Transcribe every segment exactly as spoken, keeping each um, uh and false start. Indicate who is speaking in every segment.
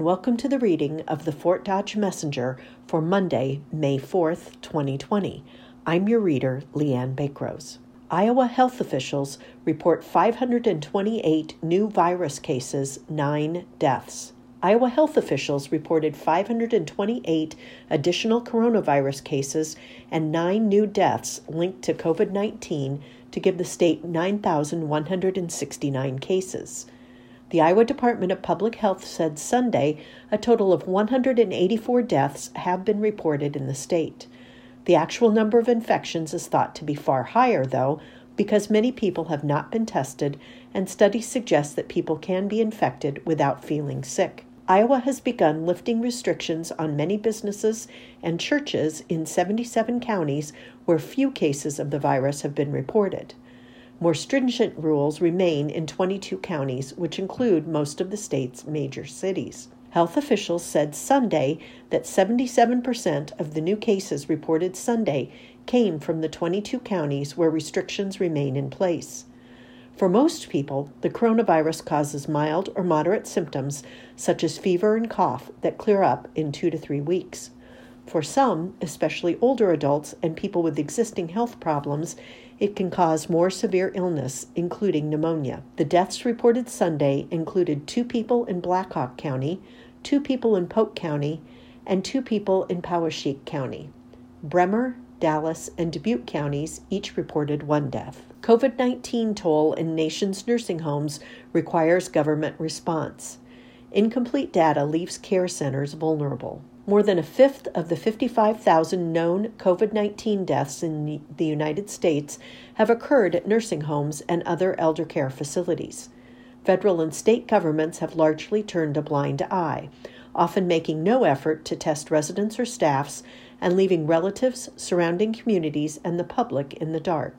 Speaker 1: welcome to the reading of the Fort Dodge Messenger for Monday, May fourth, twenty twenty. I'm your reader, Leanne Bakrose. Iowa health officials report five hundred twenty-eight new virus cases, nine deaths. Iowa health officials reported five hundred twenty-eight additional coronavirus cases and nine new deaths linked to covid nineteen to give the state nine thousand one hundred sixty-nine cases. The Iowa Department of Public Health said Sunday a total of one hundred eighty-four deaths have been reported in the state. The actual number of infections is thought to be far higher, though, because many people have not been tested, and studies suggest that people can be infected without feeling sick. Iowa has begun lifting restrictions on many businesses and churches in seventy-seven counties where few cases of the virus have been reported. More stringent rules remain in twenty-two counties, which include most of the state's major cities. Health officials said Sunday that seventy-seven percent of the new cases reported Sunday came from the twenty-two counties where restrictions remain in place. For most people, the coronavirus causes mild or moderate symptoms, such as fever and cough, that clear up in two to three weeks. For some, especially older adults and people with existing health problems, it can cause more severe illness, including pneumonia. The deaths reported Sunday included two people in Blackhawk County, two people in Polk County, and two people in Poweshiek County. Bremer, Dallas, and Dubuque counties each reported one death. covid nineteen toll in nation's nursing homes requires government response. Incomplete data leaves care centers vulnerable. More than a fifth of the fifty-five thousand known covid nineteen deaths in the United States have occurred at nursing homes and other elder care facilities. Federal and state governments have largely turned a blind eye, often making no effort to test residents or staffs and leaving relatives, surrounding communities, and the public in the dark.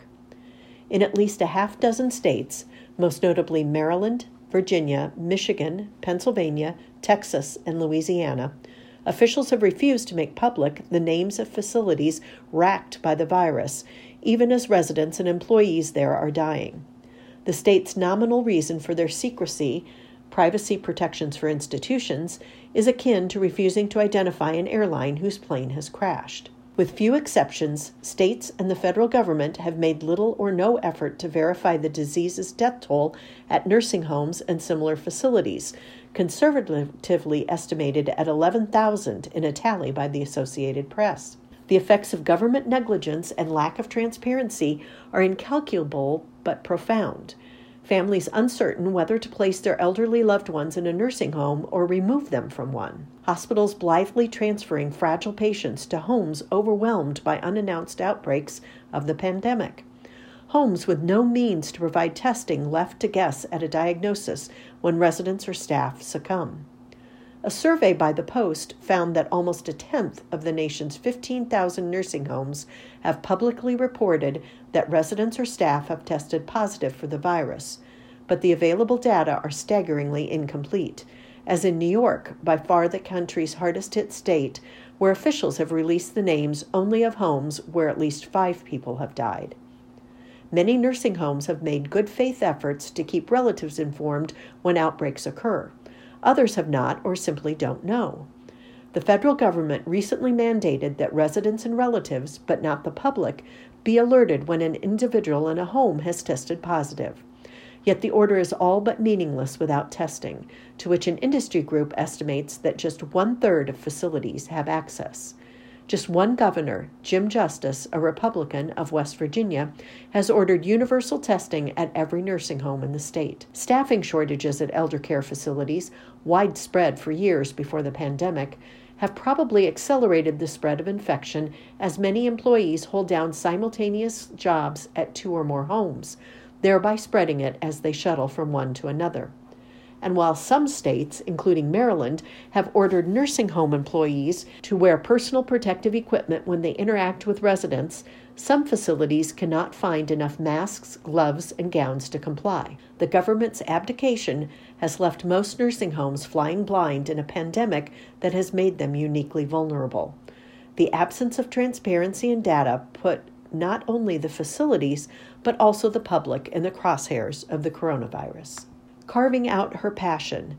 Speaker 1: In at least a half dozen states, most notably Maryland, Virginia, Michigan, Pennsylvania, Texas, and Louisiana, officials have refused to make public the names of facilities racked by the virus, even as residents and employees there are dying. The state's nominal reason for their secrecy, privacy protections for institutions, is akin to refusing to identify an airline whose plane has crashed. With few exceptions, states and the federal government have made little or no effort to verify the disease's death toll at nursing homes and similar facilities, conservatively estimated at eleven thousand in a tally by the Associated Press. The effects of government negligence and lack of transparency are incalculable but profound. Families uncertain whether to place their elderly loved ones in a nursing home or remove them from one. Hospitals blithely transferring fragile patients to homes overwhelmed by unannounced outbreaks of the pandemic. Homes with no means to provide testing left to guess at a diagnosis when residents or staff succumb. A survey by the Post found that almost a tenth of the nation's fifteen thousand nursing homes have publicly reported that residents or staff have tested positive for the virus, but the available data are staggeringly incomplete, as in New York, by far the country's hardest-hit state, where officials have released the names only of homes where at least five people have died. Many nursing homes have made good faith efforts to keep relatives informed when outbreaks occur. Others have not or simply don't know. The federal government recently mandated that residents and relatives, but not the public, be alerted when an individual in a home has tested positive. Yet the order is all but meaningless without testing, to which an industry group estimates that just one-third of facilities have access. Just one governor, Jim Justice, a Republican of West Virginia, has ordered universal testing at every nursing home in the state. Staffing shortages at elder care facilities, widespread for years before the pandemic, have probably accelerated the spread of infection as many employees hold down simultaneous jobs at two or more homes, thereby spreading it as they shuttle from one to another. And while some states, including Maryland, have ordered nursing home employees to wear personal protective equipment when they interact with residents, some facilities cannot find enough masks, gloves, and gowns to comply. The government's abdication has left most nursing homes flying blind in a pandemic that has made them uniquely vulnerable. The absence of transparency and data put not only the facilities, but also the public in the crosshairs of the coronavirus. Carving out her passion.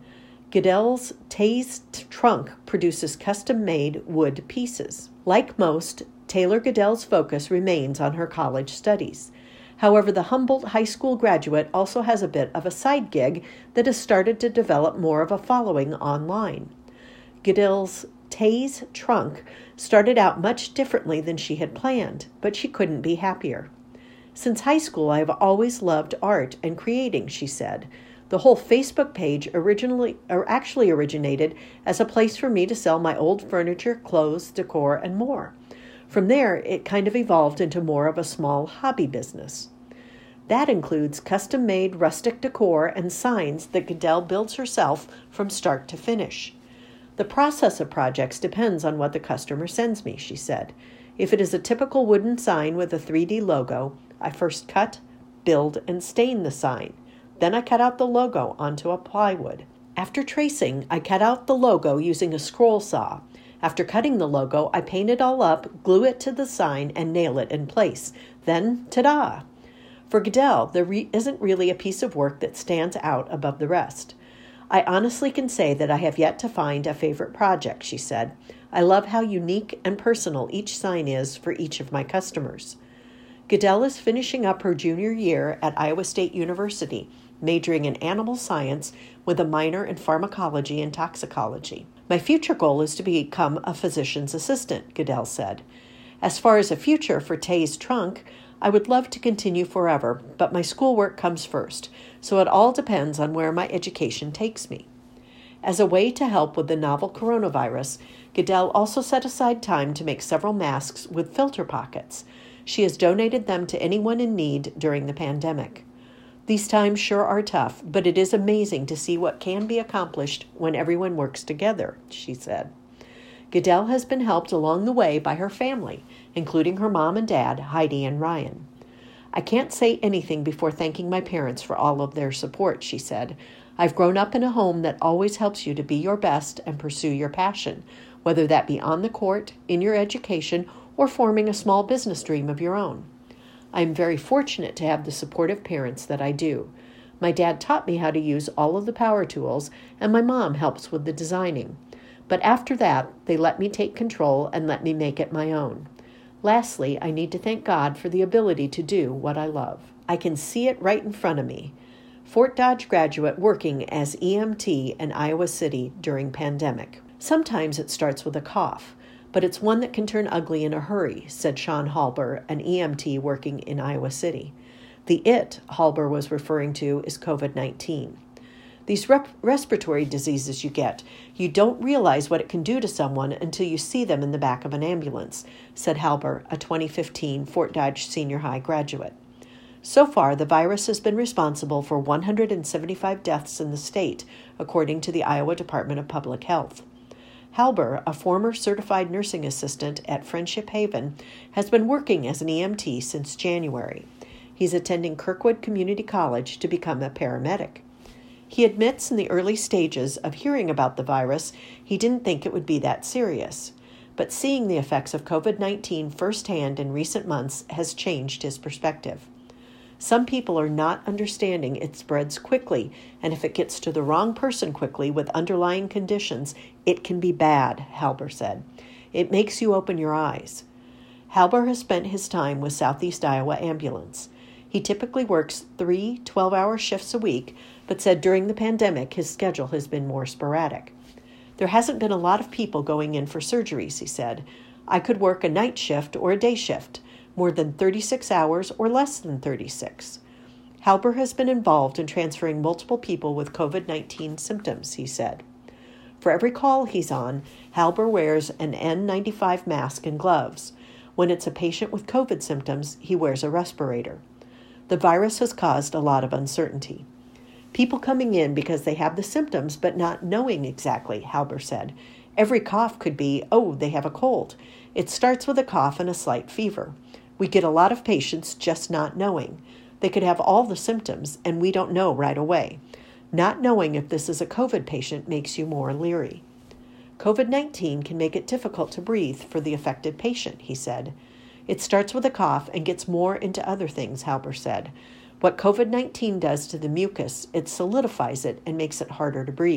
Speaker 1: Goodell's Taze trunk produces custom-made wood pieces. Like most, Taylor Goodell's focus remains on her college studies. However, the Humboldt High School graduate also has a bit of a side gig that has started to develop more of a following online. Goodell's Taze trunk started out much differently than she had planned, but she couldn't be happier. Since high school, I have always loved art and creating, she said. The whole Facebook page originally, or actually originated as a place for me to sell my old furniture, clothes, decor, and more. From there, it kind of evolved into more of a small hobby business. That includes custom-made rustic decor and signs that Goodell builds herself from start to finish. The process of projects depends on what the customer sends me, she said. If it is a typical wooden sign with a three D logo, I first cut, build, and stain the sign. Then I cut out the logo onto a plywood. After tracing, I cut out the logo using a scroll saw. After cutting the logo, I paint it all up, glue it to the sign, and nail it in place. Then, ta-da! For Goodell, there re- isn't really a piece of work that stands out above the rest. I honestly can say that I have yet to find a favorite project, she said. I love how unique and personal each sign is for each of my customers. Goodell is finishing up her junior year at Iowa State University, majoring in animal science with a minor in pharmacology and toxicology. My future goal is to become a physician's assistant, Goodell said. As far as a future for Taze trunk, I would love to continue forever, but my schoolwork comes first, so it all depends on where my education takes me. As a way to help with the novel coronavirus, Goodell also set aside time to make several masks with filter pockets. She has donated them to anyone in need during the pandemic. These times sure are tough, but it is amazing to see what can be accomplished when everyone works together, she said. Goodell has been helped along the way by her family, including her mom and dad, Heidi and Ryan. I can't say anything before thanking my parents for all of their support, she said. I've grown up in a home that always helps you to be your best and pursue your passion, whether that be on the court, in your education, or forming a small business dream of your own. I am very fortunate to have the supportive parents that I do. My dad taught me how to use all of the power tools, and my mom helps with the designing. But after that, they let me take control and let me make it my own. Lastly, I need to thank God for the ability to do what I love. I can see it right in front of me. Fort Dodge graduate working as E M T in Iowa City during pandemic. Sometimes it starts with a cough, but it's one that can turn ugly in a hurry, said Sean Halber, an E M T working in Iowa City. The it Halber was referring to is covid nineteen. These rep- respiratory diseases you get, you don't realize what it can do to someone until you see them in the back of an ambulance, said Halber, a twenty fifteen Fort Dodge Senior High graduate. So far, the virus has been responsible for one hundred seventy-five deaths in the state, according to the Iowa Department of Public Health. Halber, a former certified nursing assistant at Friendship Haven, has been working as an E M T since January. He's attending Kirkwood Community College to become a paramedic. He admits in the early stages of hearing about the virus, he didn't think it would be that serious. But seeing the effects of covid nineteen firsthand in recent months has changed his perspective. Some people are not understanding it spreads quickly, and if it gets to the wrong person quickly with underlying conditions, it can be bad, Halber said. It makes you open your eyes. Halber has spent his time with Southeast Iowa Ambulance. He typically works three twelve-hour shifts a week, but said during the pandemic his schedule has been more sporadic. There hasn't been a lot of people going in for surgeries, he said. I could work a night shift or a day shift, more than thirty-six hours or less than thirty-six. Halber has been involved in transferring multiple people with covid nineteen symptoms, he said. For every call he's on, Halber wears an N ninety-five mask and gloves. When it's a patient with COVID symptoms, he wears a respirator. The virus has caused a lot of uncertainty. People coming in because they have the symptoms but not knowing exactly, Halber said. Every cough could be, oh, they have a cold. It starts with a cough and a slight fever. We get a lot of patients just not knowing. They could have all the symptoms, and we don't know right away. Not knowing if this is a COVID patient makes you more leery. covid nineteen can make it difficult to breathe for the affected patient, he said. It starts with a cough and gets more into other things, Halber said. What covid nineteen does to the mucus, it solidifies it and makes it harder to breathe.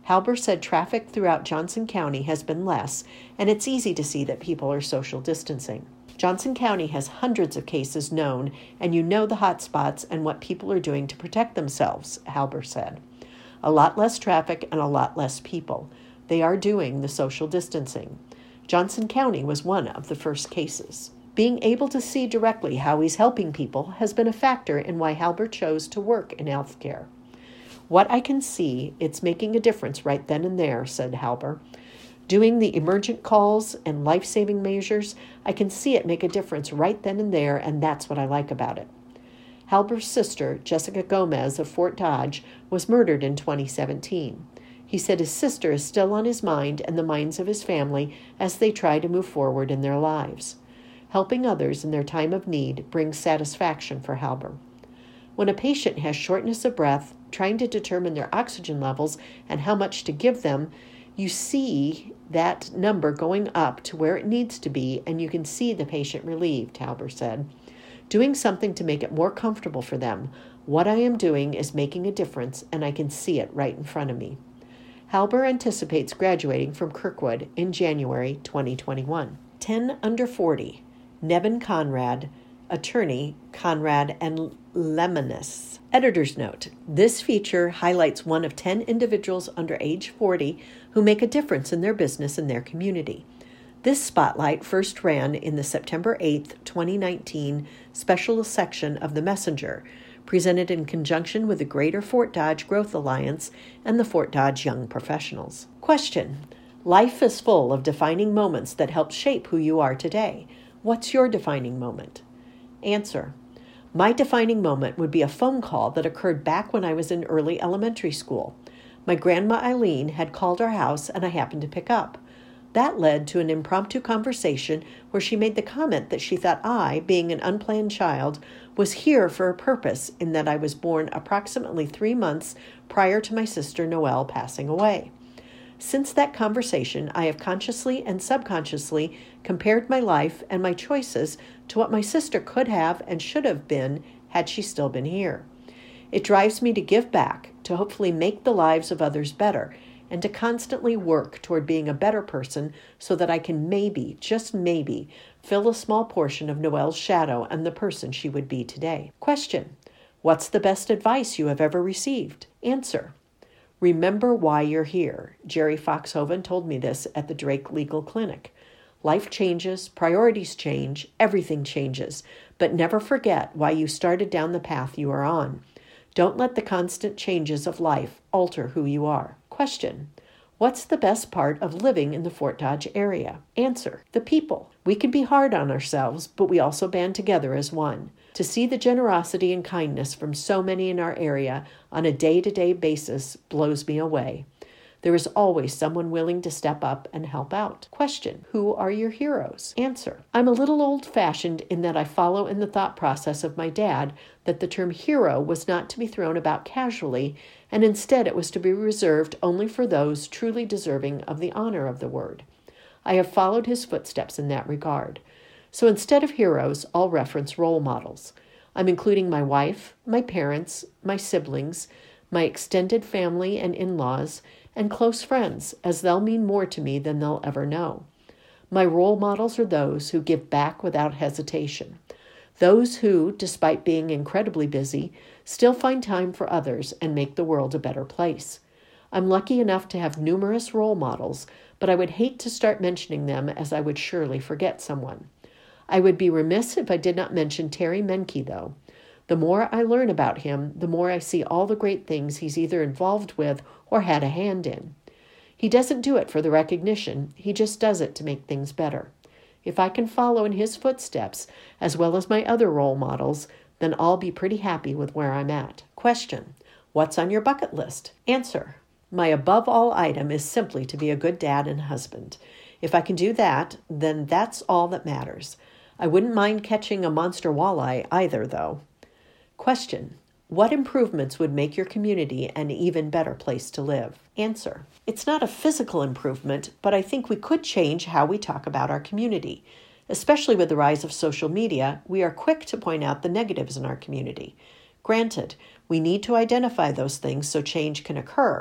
Speaker 1: Halber said traffic throughout Johnson County has been less, and it's easy to see that people are social distancing. Johnson County has hundreds of cases known, and you know the hot spots and what people are doing to protect themselves, Halber said. A lot less traffic and a lot less people. They are doing the social distancing. Johnson County was one of the first cases. Being able to see directly how he's helping people has been a factor in why Halber chose to work in healthcare. What I can see, it's making a difference right then and there, said Halber. Doing the emergent calls and life-saving measures, I can see it make a difference right then and there, and that's what I like about it. Halber's sister, Jessica Gomez of Fort Dodge, was murdered in twenty seventeen. He said his sister is still on his mind and the minds of his family as they try to move forward in their lives. Helping others in their time of need brings satisfaction for Halber. When a patient has shortness of breath, trying to determine their oxygen levels and how much to give them, you see that number going up to where it needs to be, and you can see the patient relieved, Halber said. Doing something to make it more comfortable for them. What I am doing is making a difference, and I can see it right in front of me. Halber anticipates graduating from Kirkwood in January twenty twenty-one. ten under forty. Nevin Conrad, attorney, Conrad and Lemanis. Editor's note, this feature highlights one of ten individuals under age forty who make a difference in their business and their community. This spotlight first ran in the September eighth, twenty nineteen special section of The Messenger, presented in conjunction with the Greater Fort Dodge Growth Alliance and the Fort Dodge Young Professionals. Question. Life is full of defining moments that help shape who you are today. What's your defining moment? Answer. My defining moment would be a phone call that occurred back when I was in early elementary school. My grandma Eileen had called our house and I happened to pick up. That led to an impromptu conversation where she made the comment that she thought I, being an unplanned child, was here for a purpose in that I was born approximately three months prior to my sister Noelle passing away. Since that conversation, I have consciously and subconsciously compared my life and my choices to what my sister could have and should have been had she still been here. It drives me to give back, to hopefully make the lives of others better, and to constantly work toward being a better person so that I can maybe, just maybe, fill a small portion of Noelle's shadow and the person she would be today. Question. What's the best advice you have ever received? Answer. Remember why you're here. Jerry Foxhoven told me this at the Drake Legal Clinic. Life changes, priorities change, everything changes, but never forget why you started down the path you are on. Don't let the constant changes of life alter who you are. Question. What's the best part of living in the Fort Dodge area? Answer. The people. We can be hard on ourselves, but we also band together as one. To see the generosity and kindness from so many in our area on a day-to-day basis blows me away. There is always someone willing to step up and help out. Question. Who are your heroes? Answer. I'm a little old-fashioned in that I follow in the thought process of my dad that the term hero was not to be thrown about casually, and instead it was to be reserved only for those truly deserving of the honor of the word. I have followed his footsteps in that regard. So instead of heroes, I'll reference role models. I'm including my wife, my parents, my siblings, my extended family and in-laws, and close friends, as they'll mean more to me than they'll ever know. My role models are those who give back without hesitation. Those who, despite being incredibly busy, still find time for others and make the world a better place. I'm lucky enough to have numerous role models, but I would hate to start mentioning them as I would surely forget someone. I would be remiss if I did not mention Terry Menke, though. The more I learn about him, the more I see all the great things he's either involved with or had a hand in. He doesn't do it for the recognition, he just does it to make things better. If I can follow in his footsteps, as well as my other role models, then I'll be pretty happy with where I'm at. Question. What's on your bucket list? Answer. My above all item is simply to be a good dad and husband. If I can do that, then that's all that matters. I wouldn't mind catching a monster walleye either, though. Question. What improvements would make your community an even better place to live? Answer. It's not a physical improvement, but I think we could change how we talk about our community. Especially with the rise of social media, we are quick to point out the negatives in our community. Granted, we need to identify those things so change can occur,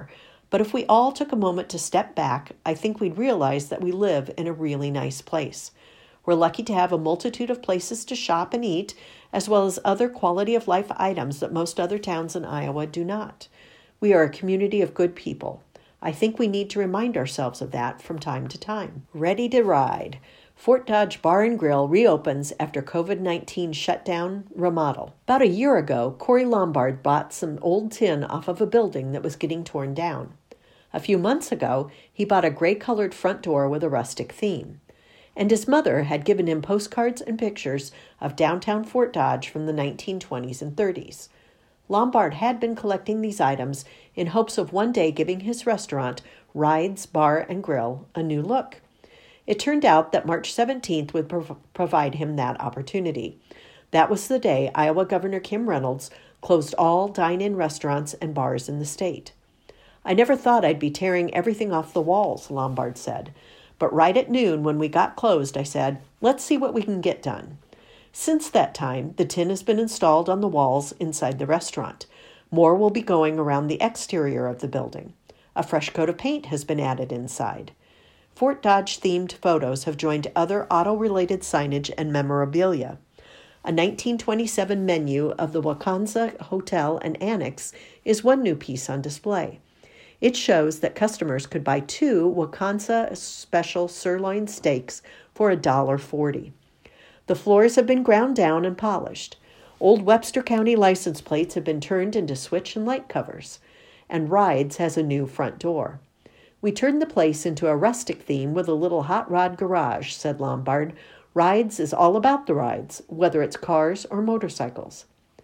Speaker 1: But if we all took a moment to step back, I think we'd realize that we live in a really nice place. We're lucky to have a multitude of places to shop and eat, as well as other quality of life items that most other towns in Iowa do not. We are a community of good people. I think we need to remind ourselves of that from time to time. Ready to ride. Fort Dodge Bar and Grill reopens after covid nineteen shutdown remodel. About a year ago, Corey Lombard bought some old tin off of a building that was getting torn down. A few months ago, he bought a gray-colored front door with a rustic theme. And his mother had given him postcards and pictures of downtown Fort Dodge from the nineteen twenties and thirties. Lombard had been collecting these items in hopes of one day giving his restaurant, Rides Bar and Grill, a new look. It turned out that March seventeenth would prov- provide him that opportunity. That was the day Iowa Governor Kim Reynolds closed all dine-in restaurants and bars in the state. I never thought I'd be tearing everything off the walls, Lombard said. But right at noon, when we got closed, I said, let's see what we can get done. Since that time, the tin has been installed on the walls inside the restaurant. More will be going around the exterior of the building. A fresh coat of paint has been added inside. Fort Dodge-themed photos have joined other auto-related signage and memorabilia. A nineteen twenty-seven menu of the Wakansa Hotel and Annex is one new piece on display. It shows that customers could buy two Wakansa special sirloin steaks for one dollar and forty cents. The floors have been ground down and polished. Old Webster County license plates have been turned into switch and light covers. And Rides has a new front door. We turned the place into a rustic theme with a little hot rod garage, said Lombard. Rides is all about the rides, whether it's cars or motorcycles.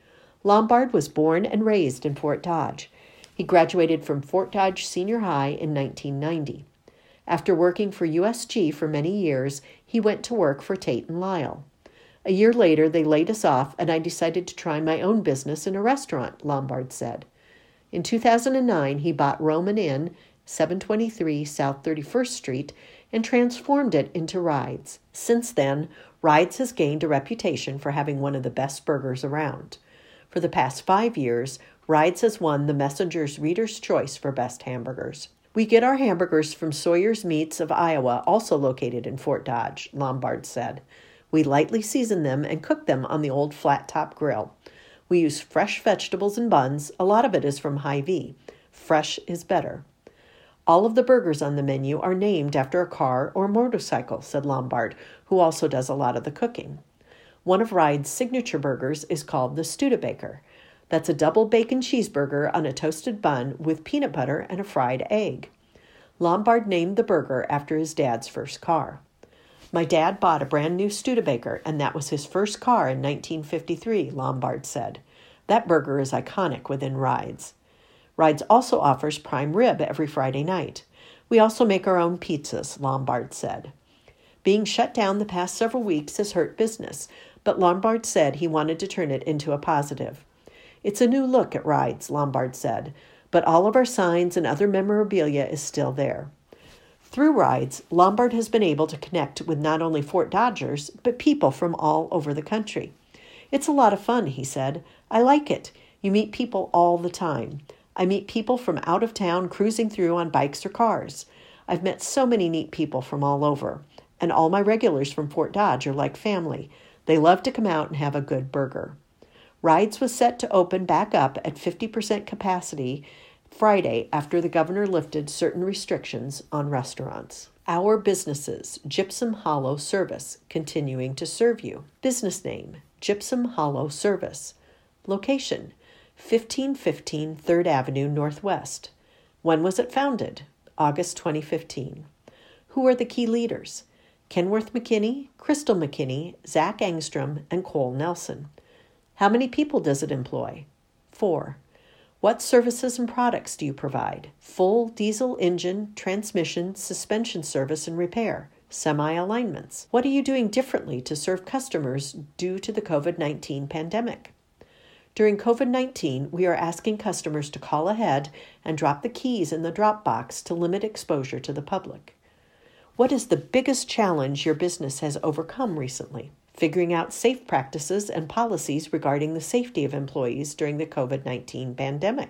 Speaker 1: Lombard was born and raised in Fort Dodge. He graduated from Fort Dodge Senior High in nineteen ninety. After working for U S G for many years, he went to work for Tate and Lyle. A year later, they laid us off, and I decided to try my own business in a restaurant, Lombard said. In two thousand nine, he bought Roman Inn, seven twenty-three South thirty-first Street, and transformed it into Rides. Since then, Rides has gained a reputation for having one of the best burgers around. For the past five years, Rides has won the Messenger's Reader's Choice for Best Hamburgers. We get our hamburgers from Sawyer's Meats of Iowa, also located in Fort Dodge, Lombard said. We lightly season them and cook them on the old flat-top grill. We use fresh vegetables and buns. A lot of it is from Hy-Vee. Fresh is better. All of the burgers on the menu are named after a car or motorcycle, said Lombard, who also does a lot of the cooking. One of Ride's signature burgers is called the Studebaker. That's a double bacon cheeseburger on a toasted bun with peanut butter and a fried egg. Lombard named the burger after his dad's first car. My dad bought a brand new Studebaker, and that was his first car in nineteen fifty-three, Lombard said. That burger is iconic within Rides. Rides also offers prime rib every Friday night. We also make our own pizzas, Lombard said. Being shut down the past several weeks has hurt business, but Lombard said he wanted to turn it into a positive. It's a new look at Rides, Lombard said, but all of our signs and other memorabilia is still there. Through Rides, Lombard has been able to connect with not only Fort Dodgers, but people from all over the country. It's a lot of fun, he said. I like it. You meet people all the time. I meet people from out of town cruising through on bikes or cars. I've met so many neat people from all over, and all my regulars from Fort Dodge are like family. They love to come out and have a good burger. Rides was set to open back up at fifty percent capacity Friday after the governor lifted certain restrictions on restaurants. Our businesses, Gypsum Hollow Service, continuing to serve you. Business name, Gypsum Hollow Service. Location, fifteen fifteen third Avenue Northwest. When was it founded? August twenty fifteen. Who are the key leaders? Kenworth McKinney, Crystal McKinney, Zach Angstrom, and Cole Nelson. How many people does it employ? Four. What services and products do you provide? Full diesel engine, transmission, suspension service and repair, semi-alignments. What are you doing differently to serve customers due to the covid nineteen pandemic? During covid nineteen, we are asking customers to call ahead and drop the keys in the drop box to limit exposure to the public. What is the biggest challenge your business has overcome recently? Figuring out safe practices and policies regarding the safety of employees during the covid nineteen pandemic.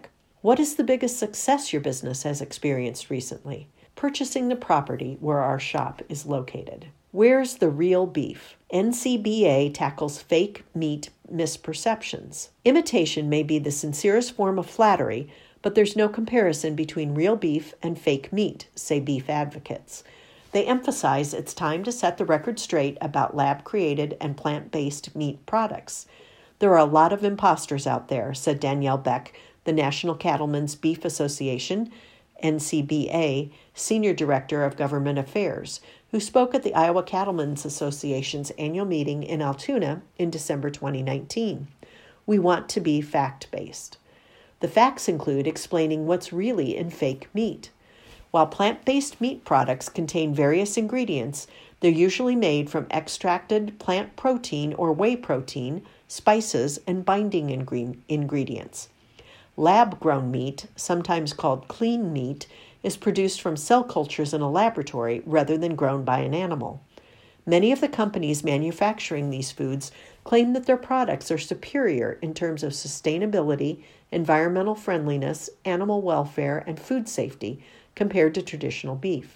Speaker 1: What is the biggest success your business has experienced recently? Purchasing the property where our shop is located. Where's the real beef? N C B A tackles fake meat misperceptions. Imitation may be the sincerest form of flattery, but there's no comparison between real beef and fake meat, say beef advocates. They emphasize it's time to set the record straight about lab-created and plant-based meat products. There are a lot of imposters out there, said Danielle Beck, the National Cattlemen's Beef Association, N C B A, Senior Director of Government Affairs, who spoke at the Iowa Cattlemen's Association's annual meeting in Altoona in December twenty nineteen. We want to be fact-based. The facts include explaining what's really in fake meat. While plant-based meat products contain various ingredients, they're usually made from extracted plant protein or whey protein, spices, and binding ingre- ingredients. Lab-grown meat, sometimes called clean meat, is produced from cell cultures in a laboratory rather than grown by an animal. Many of the companies manufacturing these foods claim that their products are superior in terms of sustainability, environmental friendliness, animal welfare, and food safety compared to traditional beef.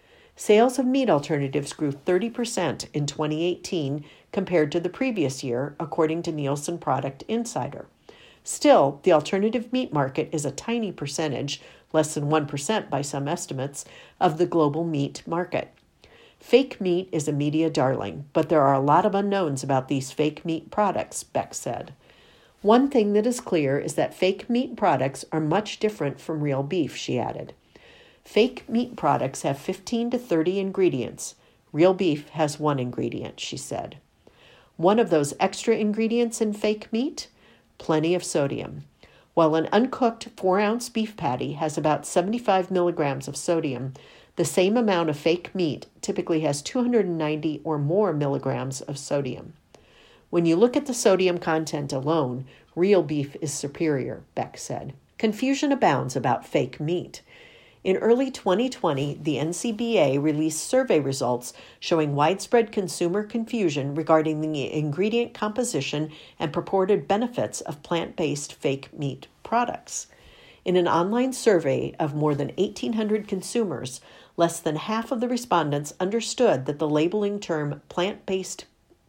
Speaker 1: Sales of meat alternatives grew thirty percent in twenty eighteen compared to the previous year, according to Nielsen Product Insider. Still, the alternative meat market is a tiny percentage, less than one percent by some estimates, of the global meat market. Fake meat is a media darling, but there are a lot of unknowns about these fake meat products, Beck said. One thing that is clear is that fake meat products are much different from real beef, she added. Fake meat products have fifteen to thirty ingredients. Real beef has one ingredient, she said. One of those extra ingredients in fake meat? Plenty of sodium. While an uncooked four-ounce beef patty has about seventy-five milligrams of sodium, the same amount of fake meat typically has two hundred ninety or more milligrams of sodium. When you look at the sodium content alone, real beef is superior, Beck said. Confusion abounds about fake meat. In early twenty twenty, the N C B A released survey results showing widespread consumer confusion regarding the ingredient composition and purported benefits of plant-based fake meat products. In an online survey of more than eighteen hundred consumers, less than half of the respondents understood that the labeling term plant-based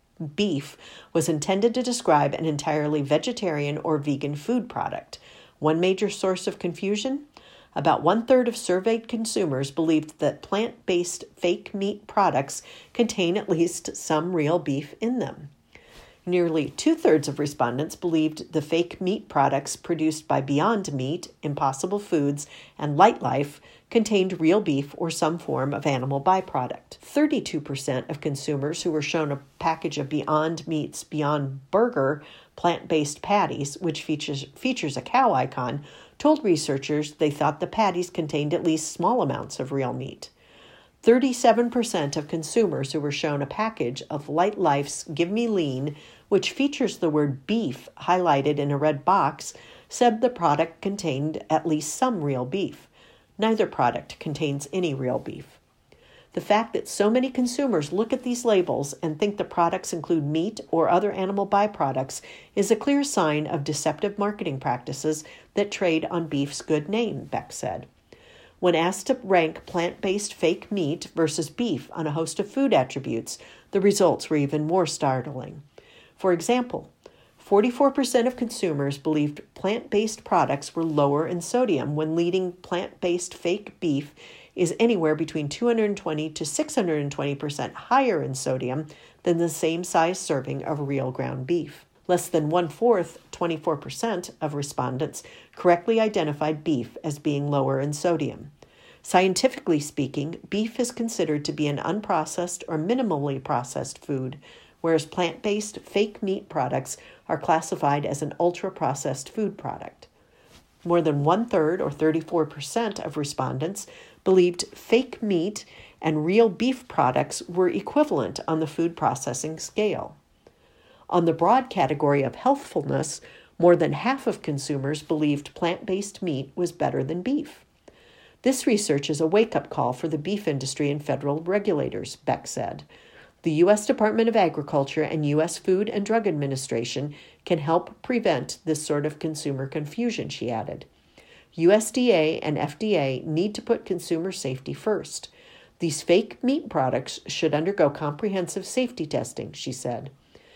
Speaker 1: beef was intended to describe an entirely vegetarian or vegan food product. One major source of confusion? About one-third of surveyed consumers believed that plant-based fake meat products contain at least some real beef in them. Nearly two-thirds of respondents believed the fake meat products produced by Beyond Meat, Impossible Foods, and Lightlife contained real beef or some form of animal byproduct. thirty-two percent of consumers who were shown a package of Beyond Meat's Beyond Burger plant-based patties, which features, features a cow icon, told researchers they thought the patties contained at least small amounts of real meat. thirty-seven percent of consumers who were shown a package of Lightlife's Give Me Lean, which features the word beef highlighted in a red box, said the product contained at least some real beef. Neither product contains any real beef. The fact that so many consumers look at these labels and think the products include meat or other animal byproducts is a clear sign of deceptive marketing practices that trade on beef's good name, Beck said. When asked to rank plant-based fake meat versus beef on a host of food attributes, the results were even more startling. For example, forty-four percent of consumers believed plant-based products were lower in sodium when leading plant-based fake beef is anywhere between two hundred twenty to six hundred twenty percent higher in sodium than the same size serving of real ground beef. Less than one-fourth, twenty-four percent of respondents correctly identified beef as being lower in sodium. Scientifically speaking, beef is considered to be an unprocessed or minimally processed food, whereas plant-based fake meat products are classified as an ultra-processed food product. More than one-third, or thirty-four percent of respondents, believed fake meat and real beef products were equivalent on the food processing scale. On the broad category of healthfulness, more than half of consumers believed plant-based meat was better than beef. This research is a wake-up call for the beef industry and federal regulators, Beck said. The U S Department of Agriculture and U S Food and Drug Administration can help prevent this sort of consumer confusion, she added. U S D A and F D A need to put consumer safety first. These fake meat products should undergo comprehensive safety testing, she said.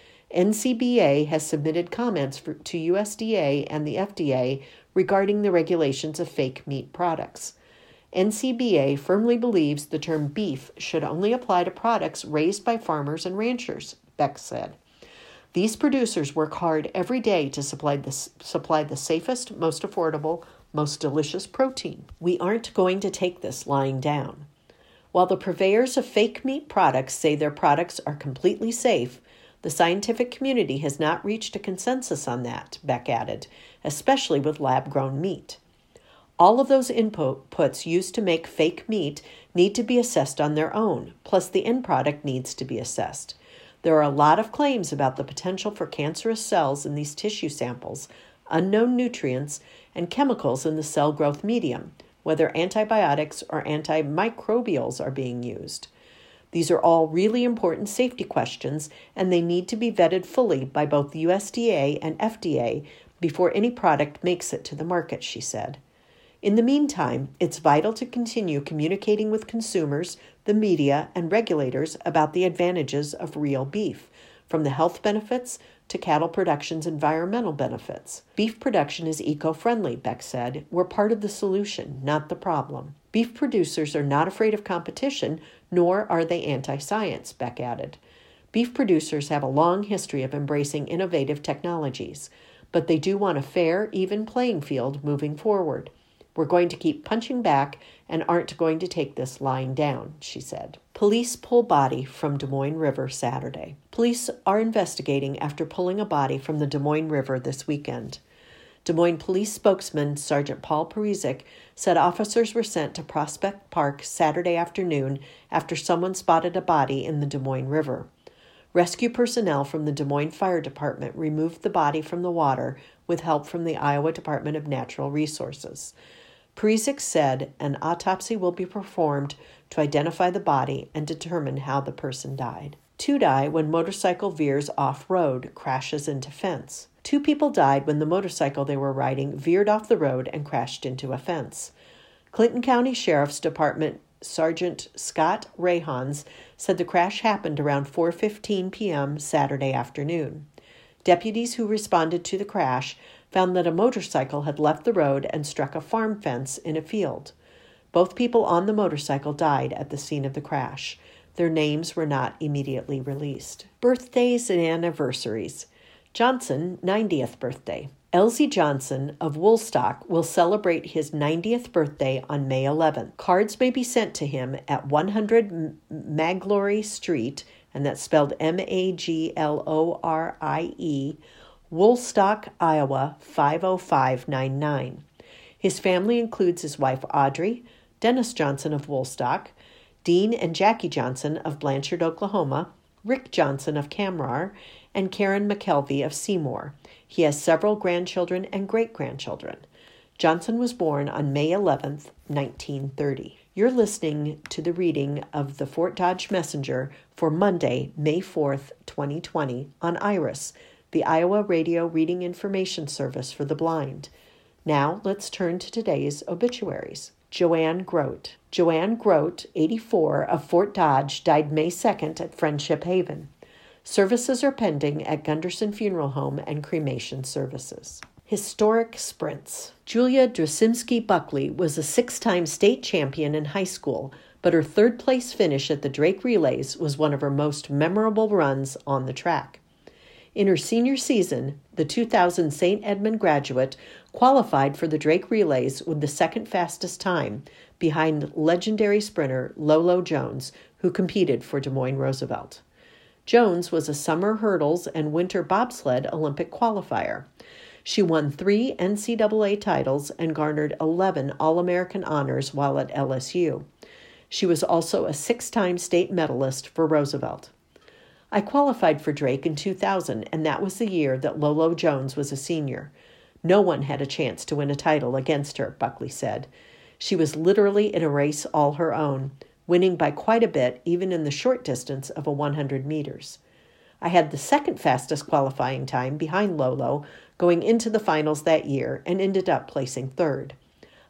Speaker 1: N C B A has submitted comments for, to U S D A and the F D A regarding the regulations of fake meat products. N C B A firmly believes the term beef should only apply to products raised by farmers and ranchers, Beck said. These producers work hard every day to supply the, supply the safest, most affordable, most delicious protein. We aren't going to take this lying down. While the purveyors of fake meat products say their products are completely safe, the scientific community has not reached a consensus on that, Beck added, especially with lab-grown meat. All of those inputs used to make fake meat need to be assessed on their own, plus the end product needs to be assessed. There are a lot of claims about the potential for cancerous cells in these tissue samples, unknown nutrients, and chemicals in the cell growth medium, whether antibiotics or antimicrobials are being used. These are all really important safety questions, and they need to be vetted fully by both the U S D A and F D A before any product makes it to the market, she said. In the meantime, it's vital to continue communicating with consumers, the media, and regulators about the advantages of real beef, from the health benefits to cattle production's environmental benefits. Beef production is eco-friendly, Beck said. We're part of the solution, not the problem. Beef producers are not afraid of competition, nor are they anti-science, Beck added. Beef producers have a long history of embracing innovative technologies, but they do want a fair, even playing field moving forward. We're going to keep punching back and aren't going to take this lying down, she said. Police pull body from Des Moines River Saturday. Police are investigating after pulling a body from the Des Moines River this weekend. Des Moines Police spokesman Sergeant Paul Parizek said officers were sent to Prospect Park Saturday afternoon after someone spotted a body in the Des Moines River. Rescue personnel from the Des Moines Fire Department removed the body from the water with help from the Iowa Department of Natural Resources. Parizek said an autopsy will be performed to identify the body and determine how the person died. Two die when motorcycle veers off-road, crashes into fence. Two people died when the motorcycle they were riding veered off the road and crashed into a fence. Clinton County Sheriff's Department Sergeant Scott Rayhans said the crash happened around four fifteen p.m. Saturday afternoon. Deputies who responded to the crash found that a motorcycle had left the road and struck a farm fence in a field. Both people on the motorcycle died at the scene of the crash. Their names were not immediately released. Birthdays and anniversaries. Johnson, ninetieth birthday. Elzie Johnson of Woolstock will celebrate his ninetieth birthday on May eleventh. Cards may be sent to him at one hundred Maglory Street, and that's spelled M A G L O R I E, Woolstock, Iowa, five oh five nine nine. His family includes his wife Audrey, Dennis Johnson of Woolstock, Dean and Jackie Johnson of Blanchard, Oklahoma, Rick Johnson of Camrar, and Karen McKelvey of Seymour. He has several grandchildren and great-grandchildren. Johnson was born on May eleventh, nineteen thirty. You're listening to the reading of the Fort Dodge Messenger for Monday, May fourth, twenty twenty, on IRIS, the Iowa Radio Reading Information Service for the Blind. Now let's turn to today's obituaries. Joanne Grote. Joanne Grote, eighty-four, of Fort Dodge, died May second at Friendship Haven. Services are pending at Gunderson Funeral Home and cremation services. Historic sprints. Julia Drosimski Buckley was a six-time state champion in high school, but her third-place finish at the Drake Relays was one of her most memorable runs on the track. In her senior season, the two thousand Saint Edmund graduate qualified for the Drake Relays with the second fastest time, behind legendary sprinter Lolo Jones, who competed for Des Moines Roosevelt. Jones was a summer hurdles and winter bobsled Olympic qualifier. She won three N C double A titles and garnered eleven All-American honors while at L S U. She was also a six-time state medalist for Roosevelt. I qualified for Drake in two thousand, and that was the year that Lolo Jones was a senior. No one had a chance to win a title against her, Buckley said. She was literally in a race all her own, winning by quite a bit even in the short distance of a one hundred meters. I had the second fastest qualifying time behind Lolo going into the finals that year and ended up placing third.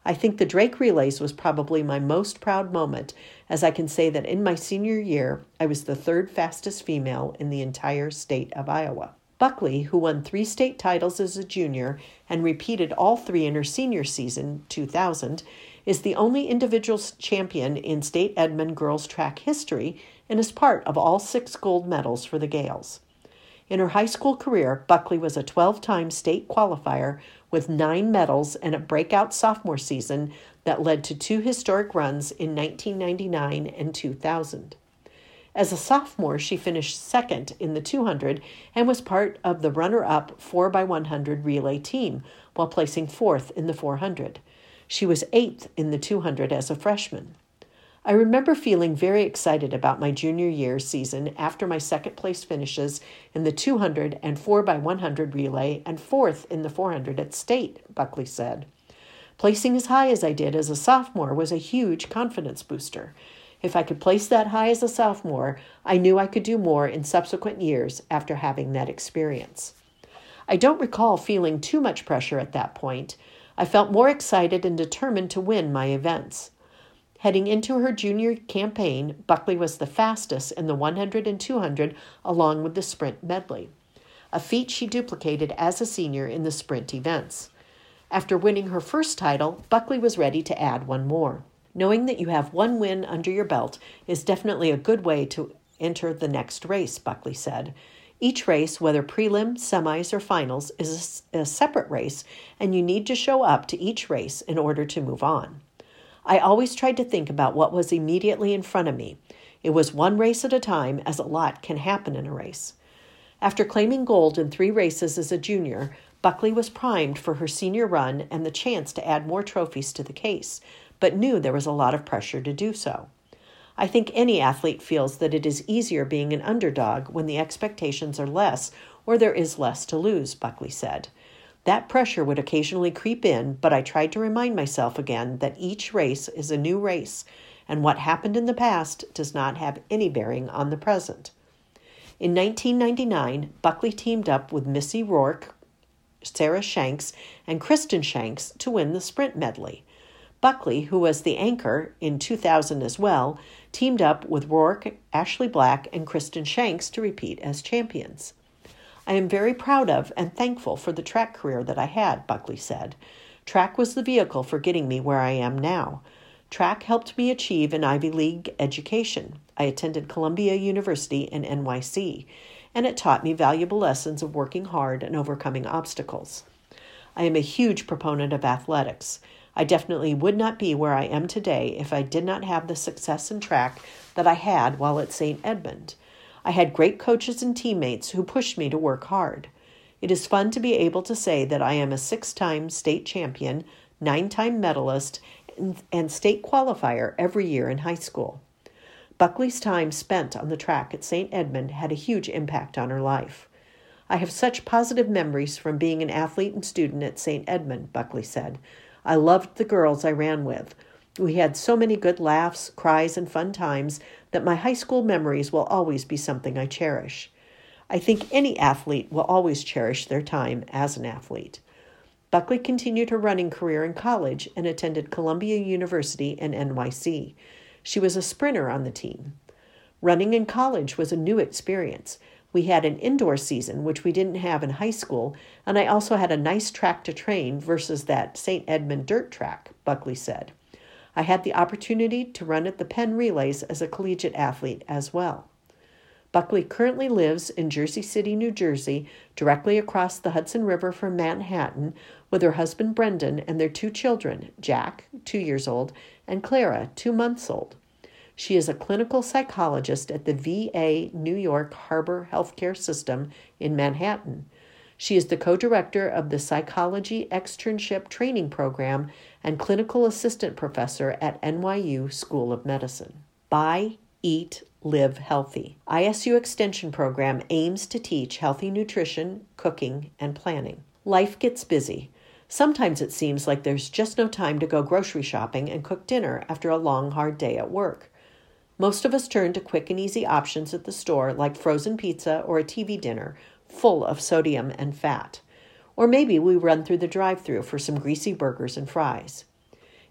Speaker 1: I think the Drake Relays was probably my most proud moment, as I can say that in my senior year, I was the third fastest female in the entire state of Iowa. Buckley, who won three state titles as a junior and repeated all three in her senior season, two thousand, is the only individual champion in State Edmond girls track history and is part of all six gold medals for the Gales. In her high school career, Buckley was a twelve-time state qualifier with nine medals and a breakout sophomore season that led to two historic runs in nineteen ninety-nine and two thousand. As a sophomore, she finished second in the two hundred and was part of the runner-up four by one hundred relay team, while placing fourth in the four hundred. She was eighth in the two hundred as a freshman. I remember feeling very excited about my junior year season after my second-place finishes in the two hundred and four by one hundred relay and fourth in the four hundred at state, Buckley said. Placing as high as I did as a sophomore was a huge confidence booster. If I could place that high as a sophomore, I knew I could do more in subsequent years after having that experience. I don't recall feeling too much pressure at that point. I felt more excited and determined to win my events. Heading into her junior campaign, Buckley was the fastest in the one hundred and two hundred along with the sprint medley, a feat she duplicated as a senior in the sprint events. After winning her first title, Buckley was ready to add one more. Knowing that you have one win under your belt is definitely a good way to enter the next race, Buckley said. Each race, whether prelim, semis, or finals, is a separate race, and you need to show up to each race in order to move on. I always tried to think about what was immediately in front of me. It was one race at a time, as a lot can happen in a race. After claiming gold in three races as a junior, Buckley was primed for her senior run and the chance to add more trophies to the case, but knew there was a lot of pressure to do so. I think any athlete feels that it is easier being an underdog when the expectations are less or there is less to lose, Buckley said. That pressure would occasionally creep in, but I tried to remind myself again that each race is a new race, and what happened in the past does not have any bearing on the present. In nineteen ninety-nine, Buckley teamed up with Missy Rourke, Sarah Shanks, and Kristen Shanks to win the sprint medley. Buckley, who was the anchor in two thousand as well, teamed up with Rourke, Ashley Black, and Kristen Shanks to repeat as champions. I am very proud of and thankful for the track career that I had, Buckley said. Track was the vehicle for getting me where I am now. Track helped me achieve an Ivy League education. I attended Columbia University in N Y C, and it taught me valuable lessons of working hard and overcoming obstacles. I am a huge proponent of athletics. I definitely would not be where I am today if I did not have the success in track that I had while at Saint Edmond. I had great coaches and teammates who pushed me to work hard. It is fun to be able to say that I am a six-time state champion, nine-time medalist, and, and state qualifier every year in high school. Buckley's time spent on the track at Saint Edmond had a huge impact on her life. I have such positive memories from being an athlete and student at Saint Edmond, Buckley said. I loved the girls I ran with. We had so many good laughs, cries, and fun times that my high school memories will always be something I cherish. I think any athlete will always cherish their time as an athlete. Buckley continued her running career in college and attended Columbia University and N Y C. She was a sprinter on the team. Running in college was a new experience. We had an indoor season, which we didn't have in high school, and I also had a nice track to train versus that Saint Edmond dirt track, Buckley said. I had the opportunity to run at the Penn Relays as a collegiate athlete as well. Buckley currently lives in Jersey City, New Jersey, directly across the Hudson River from Manhattan, with her husband Brendan and their two children, Jack, two years old, and Clara, two months old. She is a clinical psychologist at the V A New York Harbor Healthcare System in Manhattan. She is the co-director of the Psychology Externship Training Program and clinical assistant professor at N Y U School of Medicine. Buy, Eat, Live Healthy. I S U Extension Program aims to teach healthy nutrition, cooking, and planning. Life gets busy. Sometimes it seems like there's just no time to go grocery shopping and cook dinner after a long, hard day at work. Most of us turn to quick and easy options at the store like frozen pizza or a T V dinner full of sodium and fat. Or maybe we run through the drive-thru for some greasy burgers and fries.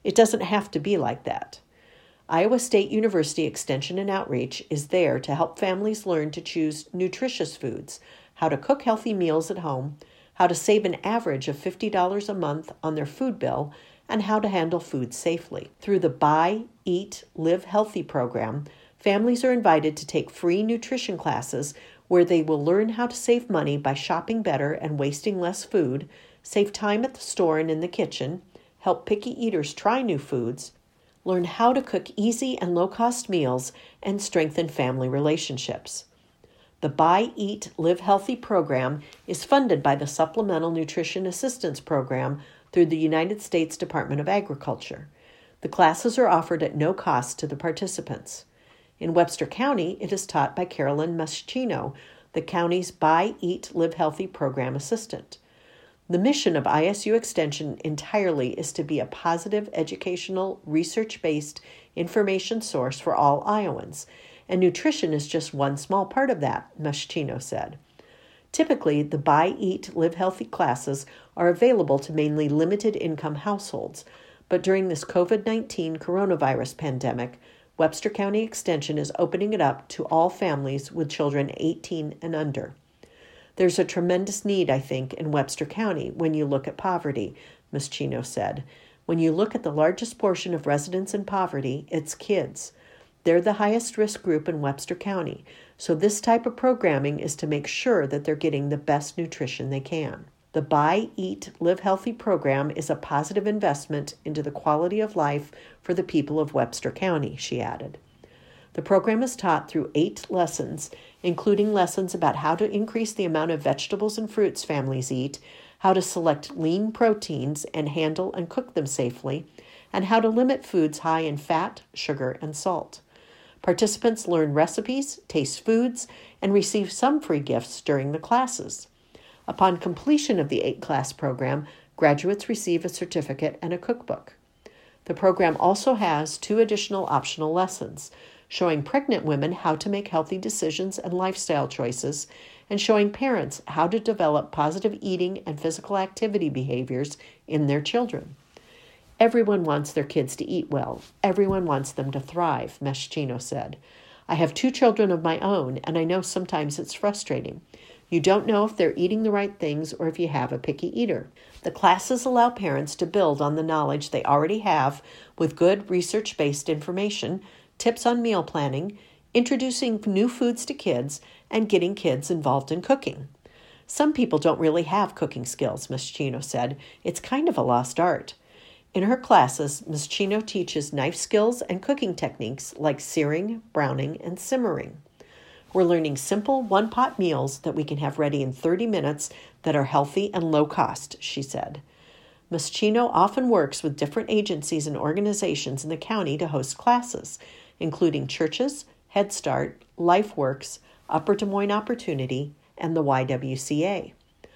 Speaker 1: It doesn't have to be like that. Iowa State University Extension and Outreach is there to help families learn to choose nutritious foods, how to cook healthy meals at home, how to save an average of fifty dollars a month on their food bill, and how to handle food safely. Through the Buy, Eat, Live Healthy program, families are invited to take free nutrition classes where they will learn how to save money by shopping better and wasting less food, save time at the store and in the kitchen, help picky eaters try new foods, learn how to cook easy and low-cost meals, and strengthen family relationships. The Buy, Eat, Live Healthy program is funded by the Supplemental Nutrition Assistance Program through the United States Department of Agriculture. The classes are offered at no cost to the participants. In Webster County, it is taught by Carolyn Muschino, the county's Buy, Eat, Live Healthy program assistant. The mission of I S U Extension entirely is to be a positive, educational, research-based information source for all Iowans, and nutrition is just one small part of that, Muschino said. Typically, the Buy, Eat, Live Healthy classes are available to mainly limited-income households, but during this covid nineteen coronavirus pandemic, Webster County Extension is opening it up to all families with children eighteen and under. There's a tremendous need, I think, in Webster County when you look at poverty, Muschino said. When you look at the largest portion of residents in poverty, it's kids. They're the highest risk group in Webster County, so this type of programming is to make sure that they're getting the best nutrition they can. The Buy, Eat, Live Healthy program is a positive investment into the quality of life for the people of Webster County, she added. The program is taught through eight lessons, including lessons about how to increase the amount of vegetables and fruits families eat, how to select lean proteins and handle and cook them safely, and how to limit foods high in fat, sugar, and salt. Participants learn recipes, taste foods, and receive some free gifts during the classes. Upon completion of the eight-class program, graduates receive a certificate and a cookbook. The program also has two additional optional lessons, showing pregnant women how to make healthy decisions and lifestyle choices, and showing parents how to develop positive eating and physical activity behaviors in their children. Everyone wants their kids to eat well. Everyone wants them to thrive, Muschino said. I have two children of my own, and I know sometimes it's frustrating. You don't know if they're eating the right things or if you have a picky eater. The classes allow parents to build on the knowledge they already have with good research-based information, tips on meal planning, introducing new foods to kids, and getting kids involved in cooking. Some people don't really have cooking skills, Muschino said. It's kind of a lost art. In her classes, Muschino teaches knife skills and cooking techniques like searing, browning, and simmering. We're learning simple one-pot meals that we can have ready in thirty minutes that are healthy and low cost, she said. Muschino often works with different agencies and organizations in the county to host classes, including churches, Head Start, LifeWorks, Upper Des Moines Opportunity, and the Y W C A.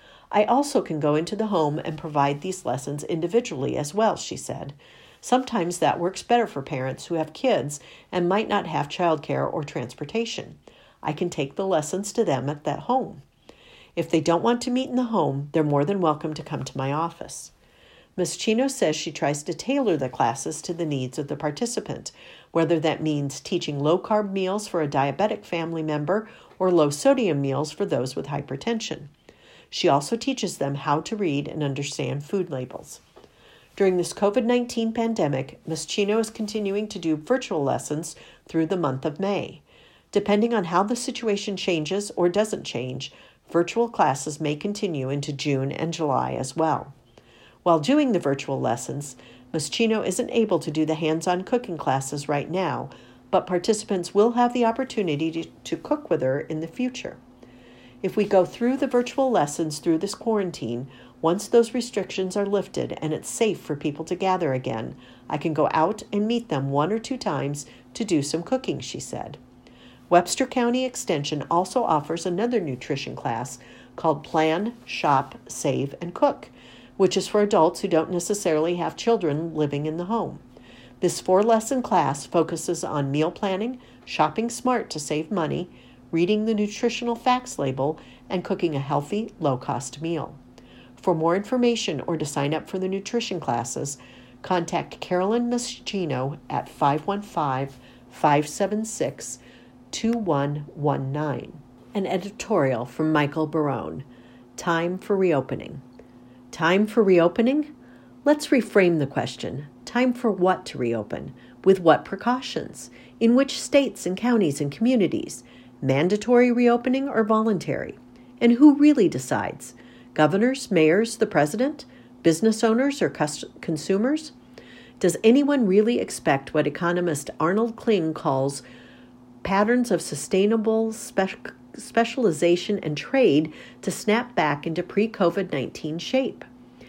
Speaker 1: I also can go into the home and provide these lessons individually as well, she said. Sometimes that works better for parents who have kids and might not have childcare or transportation. I can take the lessons to them at that home. If they don't want to meet in the home, they're more than welcome to come to my office. Muschino says she tries to tailor the classes to the needs of the participant, whether that means teaching low-carb meals for a diabetic family member or low-sodium meals for those with hypertension. She also teaches them how to read and understand food labels. During this covid nineteen pandemic, Muschino is continuing to do virtual lessons through the month of May. Depending on how the situation changes or doesn't change, virtual classes may continue into June and July as well. While doing the virtual lessons, Muschino isn't able to do the hands-on cooking classes right now, but participants will have the opportunity to, to cook with her in the future. If we go through the virtual lessons through this quarantine, once those restrictions are lifted and it's safe for people to gather again, I can go out and meet them one or two times to do some cooking, she said. Webster County Extension also offers another nutrition class called Plan, Shop, Save, and Cook, which is for adults who don't necessarily have children living in the home. This four-lesson class focuses on meal planning, shopping smart to save money, reading the nutritional facts label, and cooking a healthy, low-cost meal. For more information or to sign up for the nutrition classes, contact Carolyn Mascino at five one five, five seven six, two one one nine. An editorial from Michael Barone. Time for reopening. Time for reopening? Let's reframe the question. Time for what to reopen? With what precautions? In which states and counties and communities? Mandatory reopening or voluntary? And who really decides? Governors, mayors, the president? Business owners or cus- consumers? Does anyone really expect what economist Arnold Kling calls patterns of sustainable spe- specialization and trade to snap back into pre-COVID nineteen shape?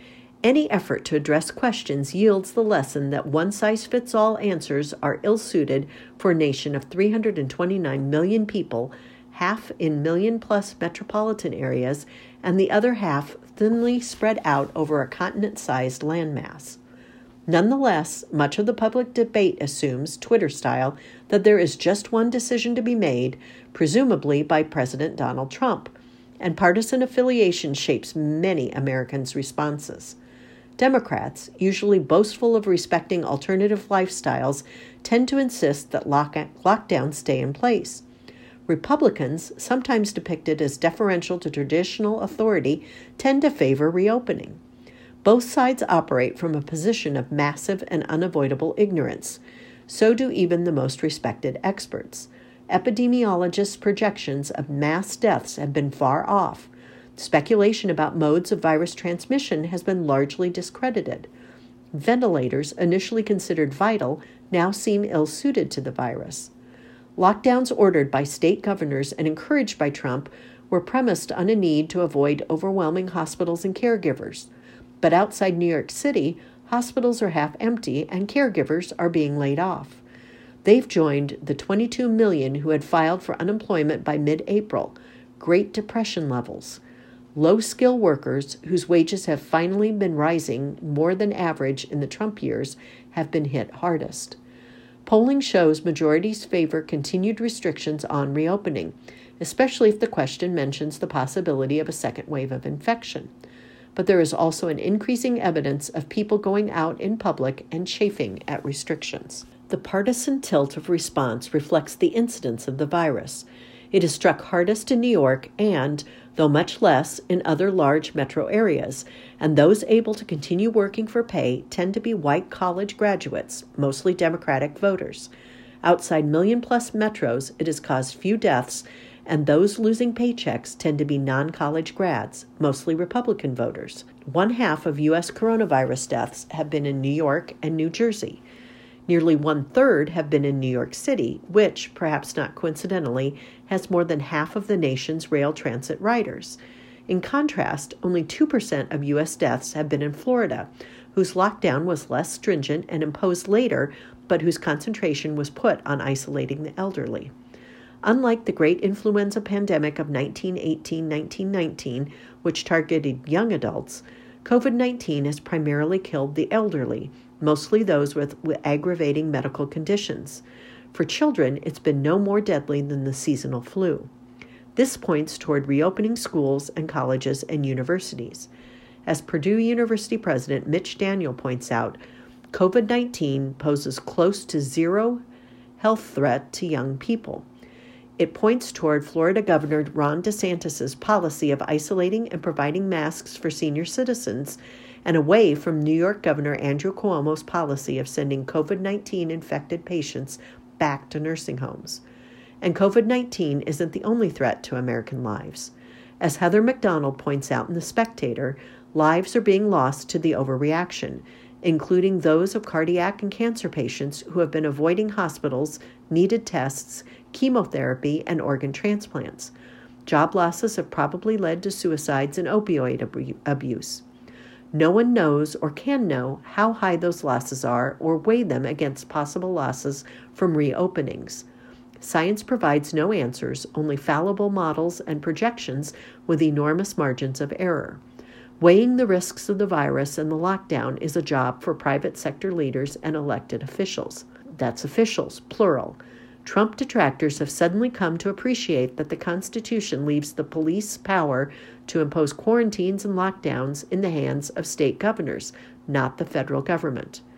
Speaker 1: Any effort to address questions yields the lesson that one-size-fits-all answers are ill-suited for a nation of three hundred twenty-nine million people, half in million-plus metropolitan areas, and the other half thinly spread out over a continent-sized landmass. Nonetheless, much of the public debate assumes, Twitter-style, that there is just one decision to be made, presumably by President Donald Trump, and partisan affiliation shapes many Americans' responses. Democrats, usually boastful of respecting alternative lifestyles, tend to insist that lock- lockdowns stay in place. Republicans, sometimes depicted as deferential to traditional authority, tend to favor reopening. Both sides operate from a position of massive and unavoidable ignorance. So do even the most respected experts. Epidemiologists' projections of mass deaths have been far off. Speculation about modes of virus transmission has been largely discredited. Ventilators, initially considered vital, now seem ill-suited to the virus. Lockdowns ordered by state governors and encouraged by Trump were premised on a need to avoid overwhelming hospitals and caregivers. But outside New York City, hospitals are half empty and caregivers are being laid off. They've joined the twenty-two million who had filed for unemployment by mid-April, Great Depression levels. Low-skill workers, whose wages have finally been rising more than average in the Trump years, have been hit hardest. Polling shows majorities favor continued restrictions on reopening, especially if the question mentions the possibility of a second wave of infection. But there is also an increasing evidence of people going out in public and chafing at restrictions. The partisan tilt of response reflects the incidence of the virus. It is struck hardest in New York and, though much less, in other large metro areas, and those able to continue working for pay tend to be white college graduates, mostly Democratic voters. Outside million-plus metros, it has caused few deaths, and those losing paychecks tend to be non-college grads, mostly Republican voters. One half of U S coronavirus deaths have been in New York and New Jersey. Nearly one-third have been in New York City, which, perhaps not coincidentally, has more than half of the nation's rail transit riders. In contrast, only two percent of U S deaths have been in Florida, whose lockdown was less stringent and imposed later, but whose concentration was put on isolating the elderly. Unlike the great influenza pandemic of nineteen eighteen to nineteen nineteen, which targeted young adults, COVID nineteen has primarily killed the elderly, mostly those with, with aggravating medical conditions. For children, it's been no more deadly than the seasonal flu. This points toward reopening schools and colleges and universities. As Purdue University President Mitch Daniel points out, COVID nineteen poses close to zero health threat to young people. It points toward Florida Governor Ron DeSantis' policy of isolating and providing masks for senior citizens, and away from New York Governor Andrew Cuomo's policy of sending COVID nineteen infected patients back to nursing homes. And COVID nineteen isn't the only threat to American lives. As Heather McDonald points out in The Spectator, lives are being lost to the overreaction, including those of cardiac and cancer patients who have been avoiding hospitals, needed tests, chemotherapy, and organ transplants. Job losses have probably led to suicides and opioid ab- abuse. No one knows or can know how high those losses are or weigh them against possible losses from reopenings. Science provides no answers, only fallible models and projections with enormous margins of error. Weighing the risks of the virus and the lockdown is a job for private sector leaders and elected officials. That's officials, plural. Trump detractors have suddenly come to appreciate that the Constitution leaves the police power to impose quarantines and lockdowns in the hands of state governors, not the federal government.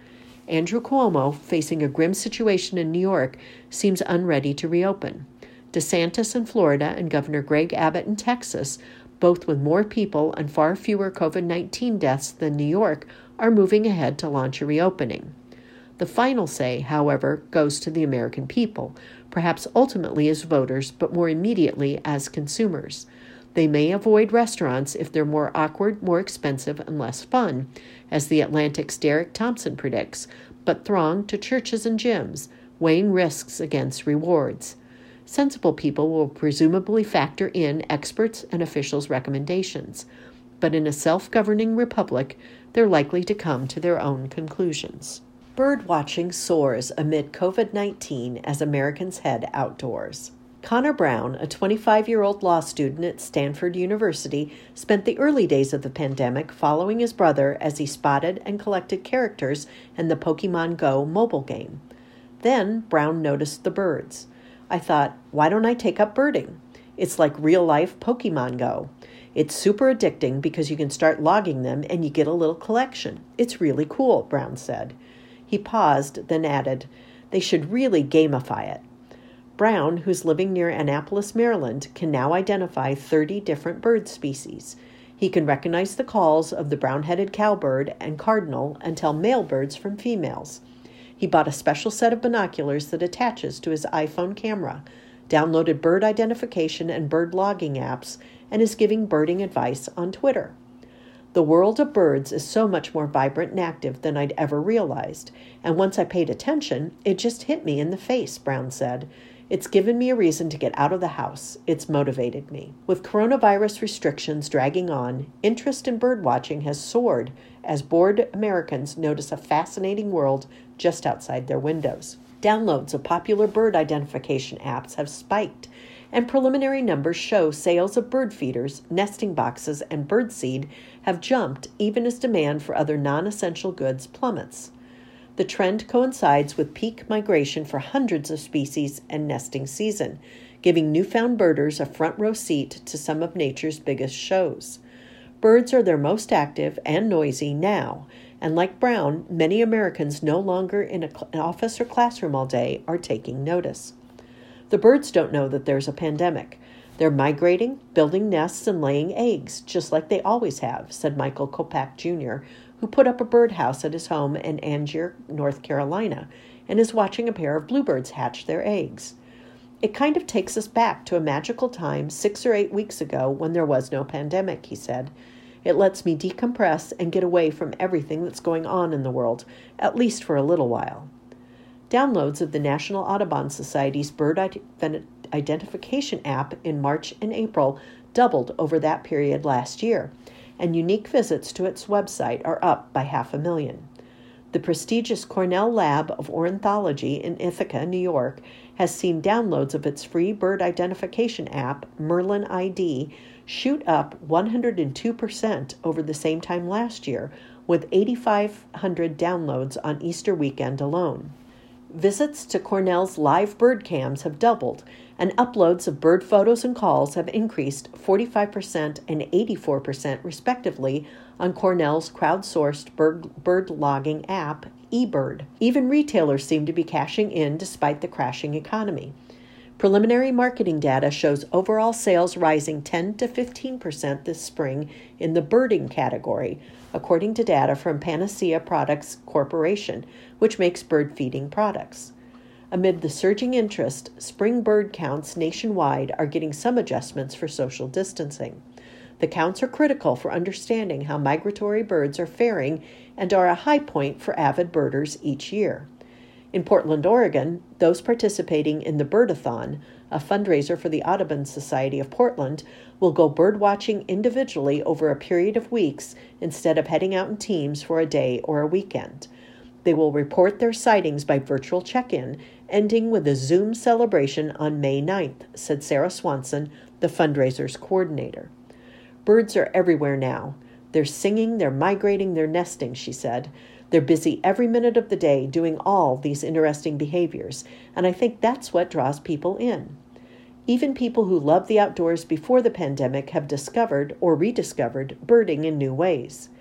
Speaker 1: Andrew Cuomo, facing a grim situation in New York, seems unready to reopen. DeSantis in Florida and Governor Greg Abbott in Texas, both with more people and far fewer covid nineteen deaths than New York, are moving ahead to launch a reopening. The final say, however, goes to the American people, perhaps ultimately as voters, but more immediately as consumers. They may avoid restaurants if they're more awkward, more expensive, and less fun, as The Atlantic's Derek Thompson predicts, but throng to churches and gyms, weighing risks against rewards. Sensible people will presumably factor in experts' and officials' recommendations, but in a self-governing republic, they're likely to come to their own conclusions. Bird watching soars amid covid nineteen as Americans head outdoors. Connor Brown, a twenty-five-year-old law student at Stanford University, spent the early days of the pandemic following his brother as he spotted and collected characters in the Pokemon Go mobile game. Then Brown noticed the birds. I thought, why don't I take up birding? It's like real-life Pokemon Go. It's super addicting because you can start logging them and you get a little collection. It's really cool, Brown said. He paused, then added, they should really gamify it. Brown, who's living near Annapolis, Maryland, can now identify thirty different bird species. He can recognize the calls of the brown-headed cowbird and cardinal and tell male birds from females. He bought a special set of binoculars that attaches to his iPhone camera, downloaded bird identification and bird logging apps, and is giving birding advice on Twitter. The world of birds is so much more vibrant and active than I'd ever realized, and once I paid attention, it just hit me in the face, Brown said. It's given me a reason to get out of the house. It's motivated me. With coronavirus restrictions dragging on, interest in birdwatching has soared as bored Americans notice a fascinating world just outside their windows. Downloads of popular bird identification apps have spiked, and preliminary numbers show sales of bird feeders, nesting boxes, and birdseed have jumped even as demand for other non-essential goods plummets. The trend coincides with peak migration for hundreds of species and nesting season, giving newfound birders a front-row seat to some of nature's biggest shows. Birds are their most active and noisy now, and like Brown, many Americans no longer in an office or classroom all day are taking notice. The birds don't know that there's a pandemic. They're migrating, building nests, and laying eggs, just like they always have, said Michael Kopak Junior, who put up a birdhouse at his home in Angier, North Carolina, and is watching a pair of bluebirds hatch their eggs. It kind of takes us back to a magical time six or eight weeks ago when there was no pandemic, he said. It lets me decompress and get away from everything that's going on in the world, at least for a little while. Downloads of the National Audubon Society's bird identification app in March and April doubled over that period last year, and unique visits to its website are up by half a million. The prestigious Cornell Lab of Ornithology in Ithaca, New York, has seen downloads of its free bird identification app, Merlin I D, shoot up one hundred two percent over the same time last year, with eight thousand five hundred downloads on Easter weekend alone. Visits to Cornell's live bird cams have doubled, and uploads of bird photos and calls have increased forty-five percent and eighty-four percent respectively on Cornell's crowdsourced bird, bird logging app, eBird. Even retailers seem to be cashing in despite the crashing economy. Preliminary marketing data shows overall sales rising ten to fifteen percent this spring in the birding category, according to data from Panacea Products Corporation, which makes bird feeding products. Amid the surging interest, spring bird counts nationwide are getting some adjustments for social distancing. The counts are critical for understanding how migratory birds are faring and are a high point for avid birders each year. In Portland, Oregon, those participating in the Birdathon, a fundraiser for the Audubon Society of Portland, will go birdwatching individually over a period of weeks instead of heading out in teams for a day or a weekend. They will report their sightings by virtual check-in, ending with a Zoom celebration on May ninth, said Sarah Swanson, the fundraiser's coordinator. Birds are everywhere now. They're singing, they're migrating, they're nesting, she said. They're busy every minute of the day doing all these interesting behaviors, and I think that's what draws people in. Even people who loved the outdoors before the pandemic have discovered or rediscovered birding in new ways.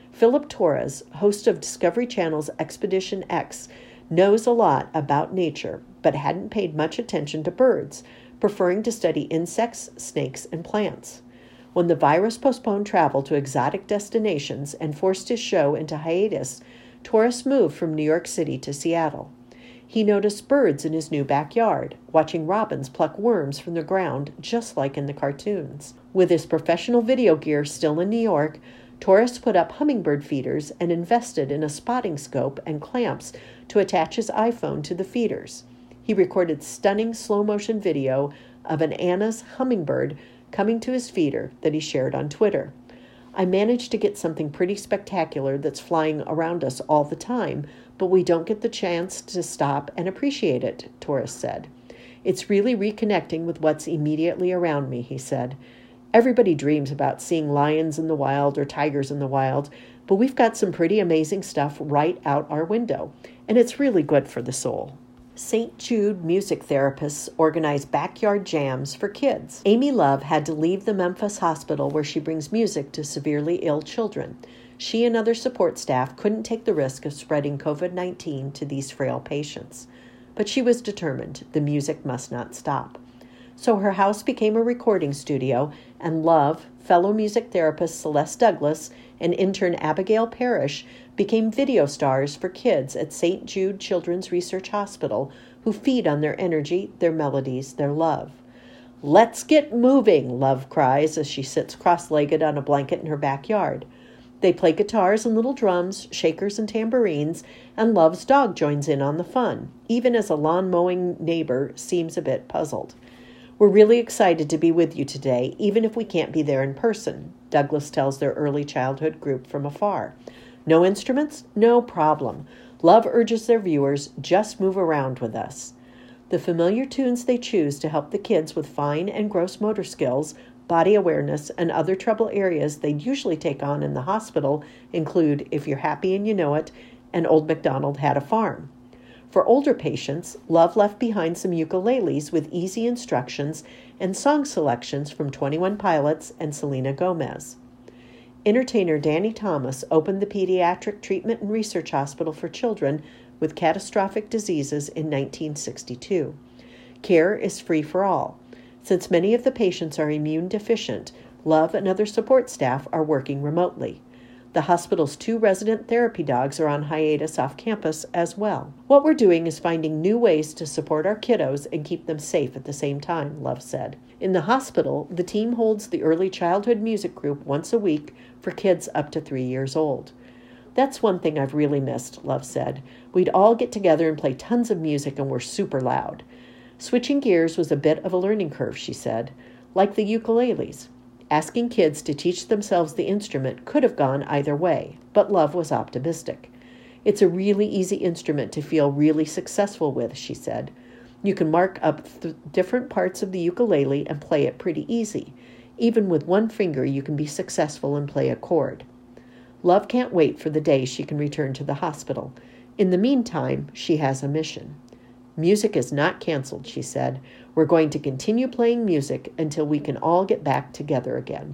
Speaker 1: Philip Torres, host of Discovery Channel's Expedition X, knows a lot about nature, but hadn't paid much attention to birds, preferring to study insects, snakes, and plants. When the virus postponed travel to exotic destinations and forced his show into hiatus, Torres moved from New York City to Seattle. He noticed birds in his new backyard, watching robins pluck worms from the ground just like in the cartoons. With his professional video gear still in New York, Torres put up hummingbird feeders and invested in a spotting scope and clamps to attach his iPhone to the feeders. He recorded stunning slow-motion video of an Anna's hummingbird coming to his feeder that he shared on Twitter. I managed to get something pretty spectacular that's flying around us all the time, but we don't get the chance to stop and appreciate it, Torres said. It's really reconnecting with what's immediately around me, he said. Everybody dreams about seeing lions in the wild or tigers in the wild, but we've got some pretty amazing stuff right out our window, and it's really good for the soul. Saint Jude music therapists organize backyard jams for kids. Amy Love had to leave the Memphis hospital where she brings music to severely ill children. She and other support staff couldn't take the risk of spreading covid nineteen to these frail patients. But she was determined the music must not stop. So her house became a recording studio, and Love, fellow music therapist Celeste Douglas, and intern Abigail Parrish became video stars for kids at Saint Jude Children's Research Hospital who feed on their energy, their melodies, their love. "Let's get moving," Love cries as she sits cross-legged on a blanket in her backyard. They play guitars and little drums, shakers and tambourines, and Love's dog joins in on the fun, even as a lawn-mowing neighbor seems a bit puzzled. "We're really excited to be with you today, even if we can't be there in person," Douglas tells their early childhood group from afar. "No instruments? No problem. Love urges their viewers, just move around with us." The familiar tunes they choose to help the kids with fine and gross motor skills, body awareness, and other trouble areas they'd usually take on in the hospital include If You're Happy and You Know It and Old MacDonald Had a Farm. For older patients, Love left behind some ukuleles with easy instructions and song selections from Twenty One Pilots and Selena Gomez. Entertainer Danny Thomas opened the Pediatric Treatment and Research Hospital for Children with Catastrophic Diseases in nineteen sixty-two. Care is free for all. Since many of the patients are immune deficient, Love and other support staff are working remotely. The hospital's two resident therapy dogs are on hiatus off campus as well. "What we're doing is finding new ways to support our kiddos and keep them safe at the same time," Love said. In the hospital, the team holds the early childhood music group once a week for kids up to three years old. "That's one thing I've really missed," Love said. "We'd all get together and play tons of music and we're super loud." Switching gears was a bit of a learning curve, she said, like the ukuleles. Asking kids to teach themselves the instrument could have gone either way, but Love was optimistic. "It's a really easy instrument to feel really successful with," she said. "You can mark up th- different parts of the ukulele and play it pretty easy. Even with one finger, you can be successful and play a chord." Love can't wait for the day she can return to the hospital. In the meantime, she has a mission. "Music is not canceled," she said. "We're going to continue playing music until we can all get back together again."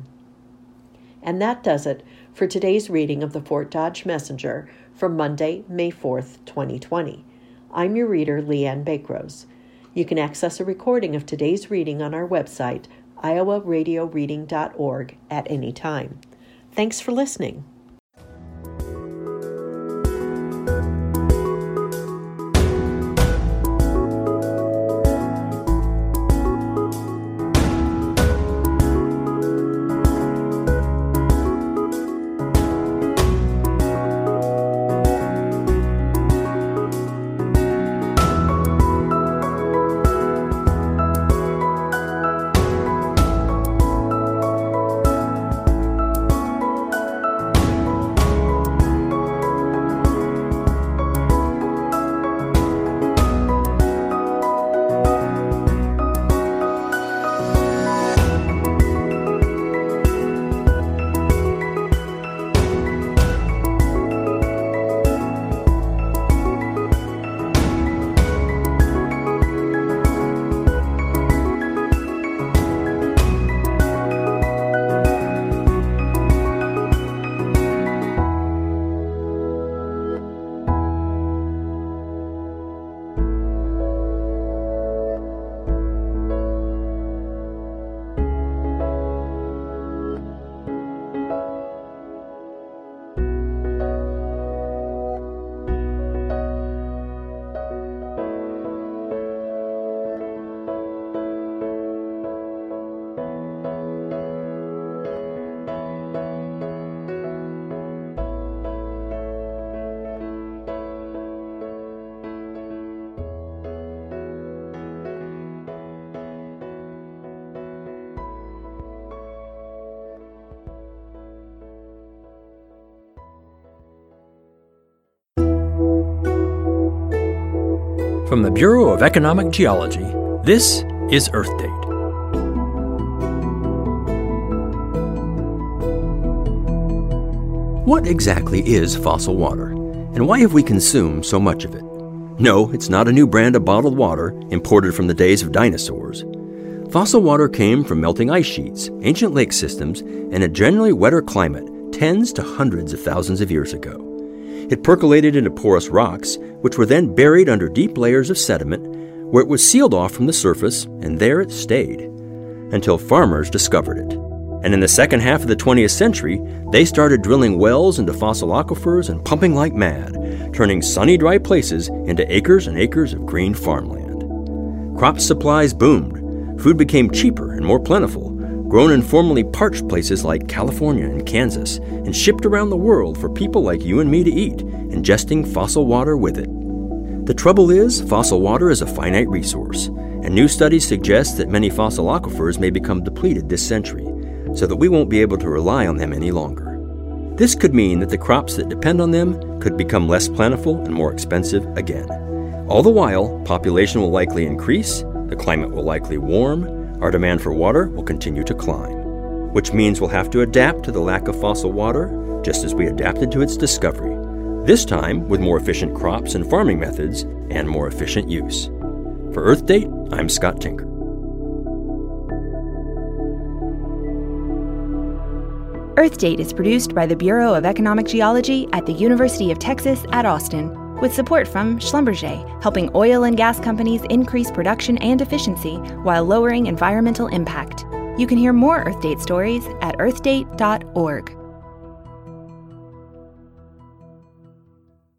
Speaker 1: And that does it for today's reading of the Fort Dodge Messenger for Monday, May fourth, twenty twenty. I'm your reader, Leanne Bakrose. You can access a recording of today's reading on our website, iowa radio reading dot org, at any time. Thanks for listening.
Speaker 2: From the Bureau of Economic Geology, this is Earth Date. What exactly is fossil water, and why have we consumed so much of it? No, it's not a new brand of bottled water imported from the days of dinosaurs. Fossil water came from melting ice sheets, ancient lake systems, and a generally wetter climate tens to hundreds of thousands of years ago. It percolated into porous rocks, which were then buried under deep layers of sediment, where it was sealed off from the surface, and there it stayed, until farmers discovered it. And in the second half of the twentieth century, they started drilling wells into fossil aquifers and pumping like mad, turning sunny, dry places into acres and acres of green farmland. Crop supplies boomed. Food became cheaper and more plentiful, grown in formerly parched places like California and Kansas, and shipped around the world for people like you and me to eat, ingesting fossil water with it. The trouble is, fossil water is a finite resource, and new studies suggest that many fossil aquifers may become depleted this century, so that we won't be able to rely on them any longer. This could mean that the crops that depend on them could become less plentiful and more expensive again. All the while, population will likely increase, the climate will likely warm, our demand for water will continue to climb, which means we'll have to adapt to the lack of fossil water, just as we adapted to its discovery, this time with more efficient crops and farming methods and more efficient use. For Earth Date, I'm Scott Tinker.
Speaker 3: Earth Date is produced by the Bureau of Economic Geology at the University of Texas at Austin, with support from Schlumberger, helping oil and gas companies increase production and efficiency while lowering environmental impact. You can hear more Earth Date stories at earth date dot org.